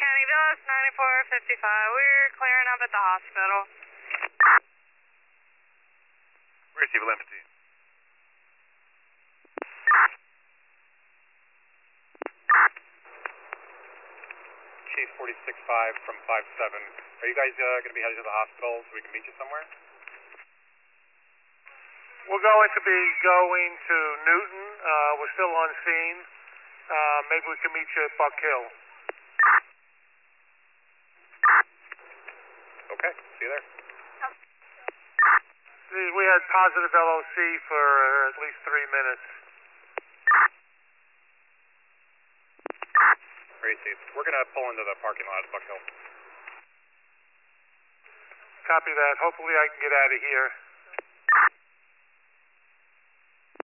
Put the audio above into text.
County, BLS 9455. We're clearing up at the hospital. Receive limousine. Chief 46-5 from 5-7. Are you guys going to be headed to the hospital so we can meet you somewhere? We're going to be going to Newton. We're still on scene. Maybe we can meet you at Buck Hill. Okay, see you there. We had positive LOC for at least 3 minutes. Received. We're going to pull into the parking lot at Buck Hill. Copy that. Hopefully I can get out of here.